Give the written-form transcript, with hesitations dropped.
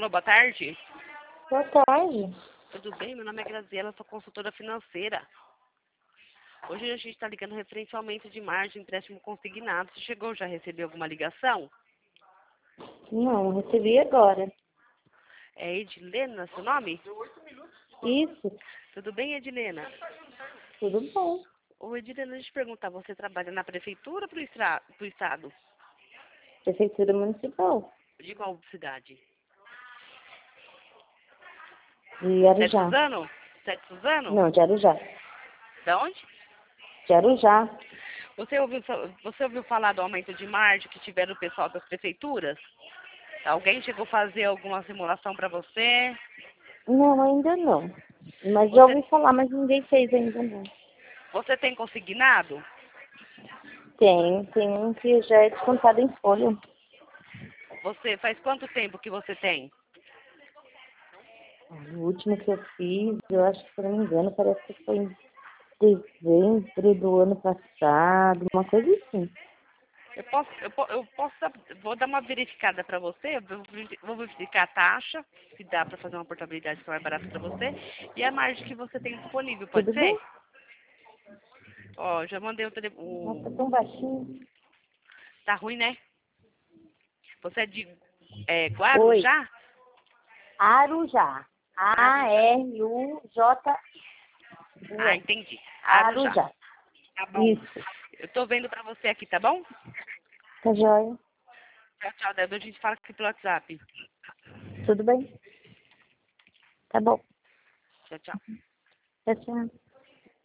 Alô, boa tarde. Boa tarde. Tudo bem? Meu nome é Graziela, sou consultora financeira. Hoje a gente está ligando referente ao aumento de margem, empréstimo consignado. Você chegou já a receber alguma ligação? Não, recebi agora. É Edilena, seu nome? Isso, Tudo bem, Edilena? tudo bom. Ô, Edilena, deixa eu te perguntar, você trabalha na prefeitura ou pro estado? Prefeitura Municipal De qual cidade? de Sete Arujá. Suzano? Sete Suzano? Não, de Arujá. Da onde? De Arujá. Você ouviu falar do aumento de margem que tiveram o pessoal das prefeituras? Alguém chegou a fazer alguma simulação para você? Não, ainda não. Mas já Você, ouvi falar, mas ninguém fez ainda não. você tem consignado? Tem um que já é descontado em folha. Você faz quanto tempo que você tem? O último que eu fiz, eu acho que, se não me engano, parece que foi em dezembro do ano passado, uma coisa assim. Vou dar uma verificada para você, vou verificar a taxa, se dá para fazer uma portabilidade que é mais barata para você, e a margem que você tem disponível, pode Tudo bem? ser? Ó, já mandei Nossa, tão baixinho. Tá ruim, né? Você é de Oi, Guarujá? Arujá. Arujá. Arujá. Ah, entendi. Arujá. Arujá. Tá bom. Isso. Eu tô vendo pra você aqui, tá bom? Tá joia? Tchau, tchau. Daí a gente fala aqui pelo WhatsApp. Tudo bem? Tá bom. Tchau, tchau. Tchau, tchau.